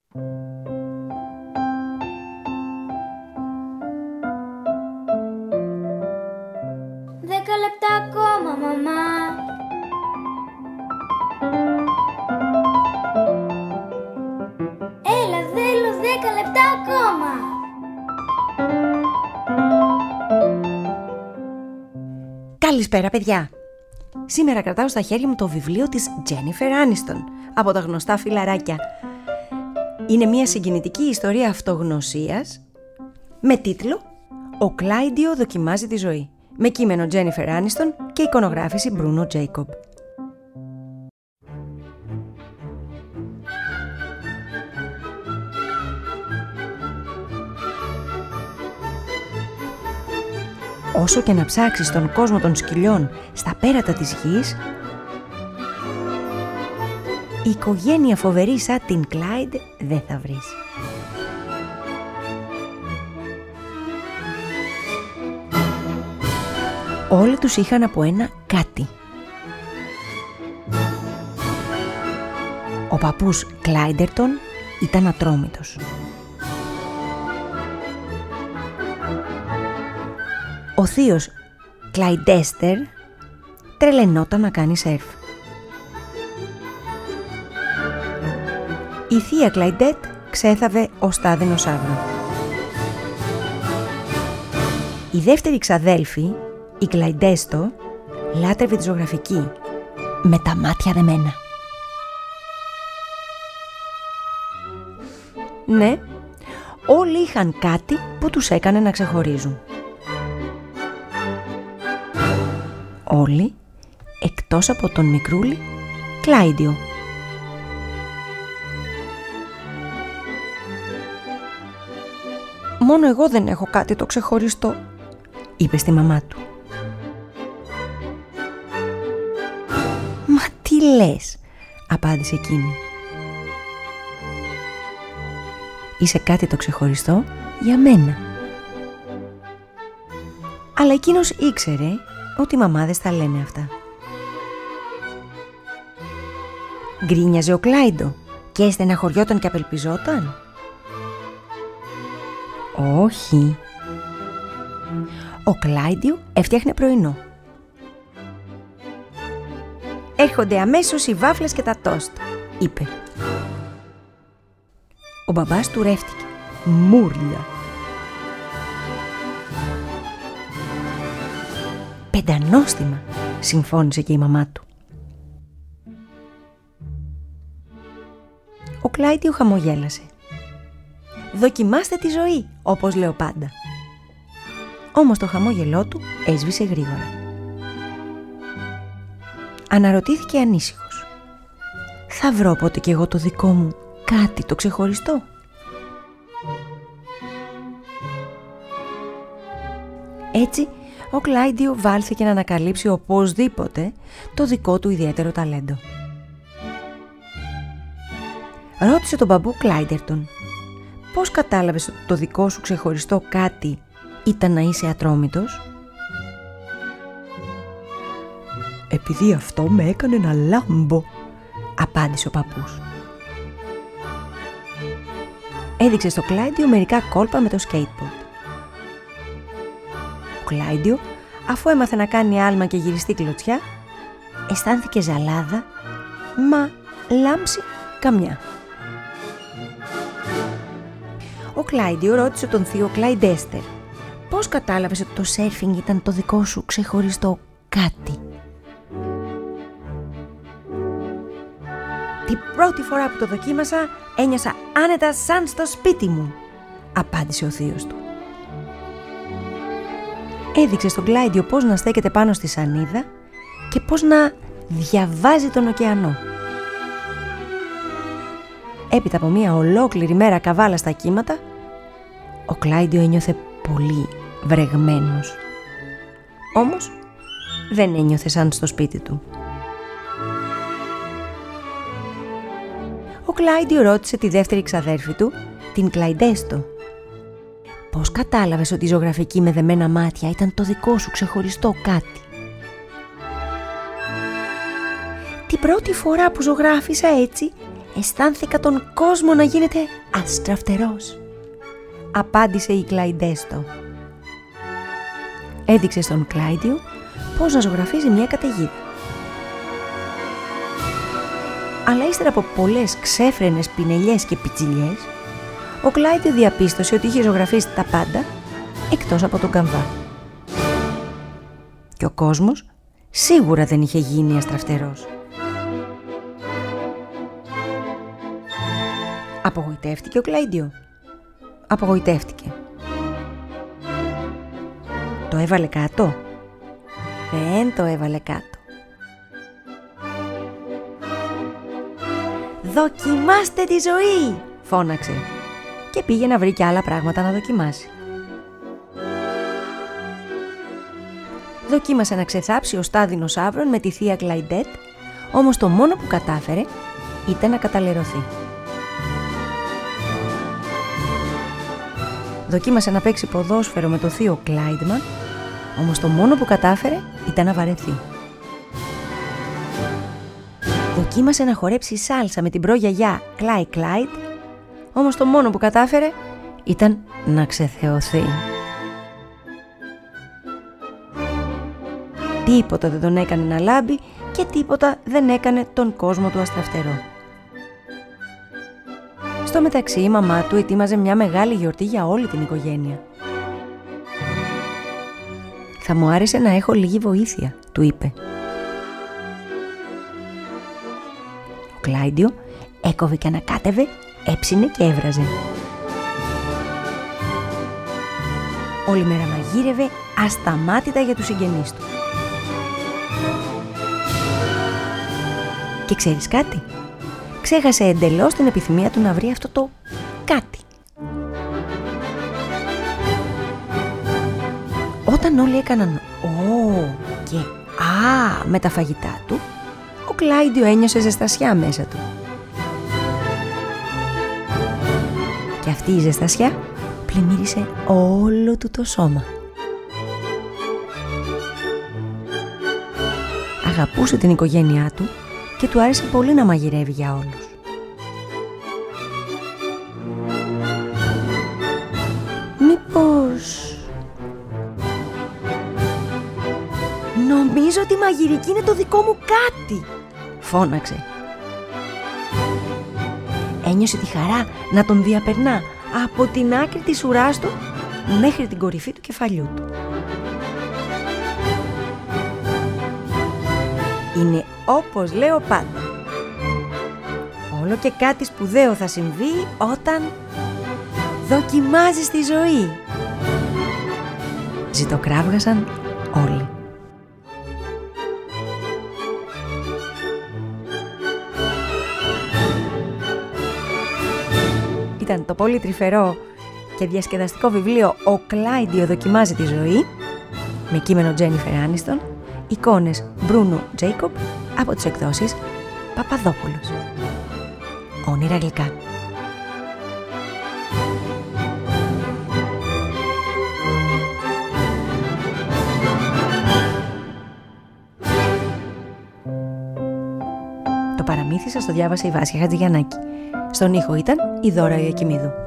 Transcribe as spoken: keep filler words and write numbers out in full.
Δέκα λεπτά ακόμα, μαμά. Έλα, θέλω δέκα λεπτά ακόμα. Καλησπέρα, παιδιά. Σήμερα κρατάω στα χέρια μου το βιβλίο της Jennifer Aniston από τα γνωστά φιλαράκια. Είναι μια συγκινητική ιστορία αυτογνωσίας με τίτλο «Ο Κλάιντιο δοκιμάζει τη ζωή», με κείμενο Jennifer Aniston και εικονογράφηση Bruno Jacob. Όσο και να ψάξεις τον κόσμο των σκυλιών στα πέρατα της γης, η οικογένεια φοβερή σαν την Κλάιντ δεν θα βρεις. Όλοι τους είχαν από ένα κάτι. Ο παππούς Κλάιντερτον ήταν ατρόμητος. Ο θείος Κλαϊντέστερ τρελαινόταν να κάνει σερφ. Η θεία Κλαϊντέτ ξέθαβε ως τα δεινοσαύρο. Η δεύτερη ξαδέλφη, η Κλαϊντέστο, λάτρευε τη ζωγραφική με τα μάτια δεμένα. Ναι, όλοι είχαν κάτι που τους έκανε να ξεχωρίζουν. Όλοι εκτός από τον μικρούλι Κλάιντιο. «Μόνο εγώ δεν έχω κάτι το ξεχωριστό», είπε στη μαμά του. «Μα τι λες», απάντησε εκείνη. «Είσαι κάτι το ξεχωριστό για μένα». Αλλά εκείνος ήξερε ότι οι μαμάδες τα λένε αυτά. Γκρίνιαζε ο Κλάιντο και στεναχωριόταν και απελπιζόταν. Όχι. Ο Κλάιντιο έφτιαχνε πρωινό. «Έρχονται αμέσως οι βάφλες και τα τόστ», είπε. Ο μπαμπάς του ρεύτηκε. «Μούρλια». «Πεντανόστιμα», συμφώνησε και η μαμά του. Ο Κλάιντιο χαμογέλασε. «Δοκιμάστε τη ζωή, όπως λέω πάντα». Όμως το χαμόγελό του έσβησε γρήγορα. Αναρωτήθηκε ανήσυχος. «Θα βρω πότε κι εγώ το δικό μου κάτι το ξεχωριστό?» Έτσι ο Κλάιντιο βάλθηκε να ανακαλύψει οπωσδήποτε το δικό του ιδιαίτερο ταλέντο. Ρώτησε τον μπαμπού Κλάιντερτον: «Πώς κατάλαβες ότι το δικό σου ξεχωριστό κάτι ήταν να είσαι ατρόμητος?» «Επειδή αυτό με έκανε να λάμπω», απάντησε ο παππούς. Έδειξε στο Κλάιντιο μερικά κόλπα με το skateboard. Ο Κλάιντιο, αφού έμαθε να κάνει άλμα και γυριστή κλωτσιά, αισθάνθηκε ζαλάδα, μα λάμψη καμιά. Ο Κλάιντιο ρώτησε τον θείο Κλαϊντέστερ: «Πώς κατάλαβες ότι το σέρφινγκ ήταν το δικό σου ξεχωριστό κάτι?» «Την πρώτη φορά που το δοκίμασα ένιωσα άνετα σαν στο σπίτι μου», απάντησε ο θείος του. Έδειξε στον Κλάιντιο πώς να στέκεται πάνω στη σανίδα και πώς να διαβάζει τον ωκεανό. Έπειτα από μια ολόκληρη μέρα καβάλα στα κύματα, ο Κλάιντιο ένιωθε πολύ βρεγμένος. Όμως δεν ένιωθε σαν στο σπίτι του. Ο Κλάιντιο ρώτησε τη δεύτερη ξαδέρφη του, την Κλαϊντέστο: «Πώς κατάλαβες ότι η ζωγραφική με δεμένα μάτια ήταν το δικό σου ξεχωριστό κάτι?» «Την πρώτη φορά που ζωγράφισα έτσι, αισθάνθηκα τον κόσμο να γίνεται αστραφτερός, απάντησε η Κλαϊντέστο. Έδειξε στον Κλάιντιο πώς να ζωγραφίζει μια καταιγίδα. Αλλά ύστερα από πολλές ξέφρενες πινελιές και πιτσιλιές, ο Κλάιντιο διαπίστωσε ότι είχε ζωγραφίσει τα πάντα εκτός από τον καμβά. Και ο κόσμος σίγουρα δεν είχε γίνει αστραφτερός. Απογοητεύτηκε ο Κλάιντιο. Απογοητεύτηκε. Το έβαλε κάτω. Δεν το έβαλε κάτω. «Δοκιμάστε τη ζωή!» φώναξε και πήγε να βρει και άλλα πράγματα να δοκιμάσει. Δοκίμασε να ξεθάψει οστά δεινοσαύρων με τη θεία Κλαϊντέτ, όμως το μόνο που κατάφερε ήταν να καταλερωθεί. Δοκίμασε να παίξει ποδόσφαιρο με το θείο Κλάιντμαν, όμως το μόνο που κατάφερε ήταν να βαρεθεί. Δοκίμασε να χορέψει σάλσα με την προγιαγιά Κλάι Κλάιντ, όμως το μόνο που κατάφερε ήταν να ξεθεωθεί. Τίποτα δεν τον έκανε να λάμπει και τίποτα δεν έκανε τον κόσμο του αστραφτερό. Στο μεταξύ η μαμά του ετοίμαζε μια μεγάλη γιορτή για όλη την οικογένεια. «Θα μου άρεσε να έχω λίγη βοήθεια», του είπε. Ο Κλάιντιο έκοβε και ανακάτευε, έψινε και έβραζε. Όλη μέρα μαγείρευε ασταμάτητα για τους συγγενείς του. Και ξέρεις κάτι? Ξέχασε εντελώς την επιθυμία του να βρει αυτό το κάτι. Όταν όλοι έκαναν «Ω» και «Α» με τα φαγητά του, ο Κλάιντιο ένιωσε ζεστασιά μέσα του. Και αυτή η ζεστασιά πλημμύρισε όλο του το σώμα. Αγαπούσε την οικογένειά του και του άρεσε πολύ να μαγειρεύει για όλους. Μήπως... «Νομίζω ότι η μαγειρική είναι το δικό μου κάτι», φώναξε. Ένιωσε τη χαρά να τον διαπερνά από την άκρη της ουράς του μέχρι την κορυφή του κεφαλιού του. Είναι όπως λέω πάντα. Όλο και κάτι σπουδαίο θα συμβεί όταν δοκιμάζεις τη ζωή. Ζητοκράβγασαν όλοι. Ήταν το πολύ τρυφερό και διασκεδαστικό βιβλίο «Ο Κλάιντιο δοκιμάζει τη ζωή» με κείμενο Τζένιφερ Άνιστον, εικόνες Μπρούνο Τζέικοπ από τις εκδόσεις Παπαδόπουλος. Όνειρα γλυκά. Το παραμύθι σας το διάβασε η Βάσια Χατζηγιαννάκη. Στον ήχο ήταν η Δώρα Ιακημίδου.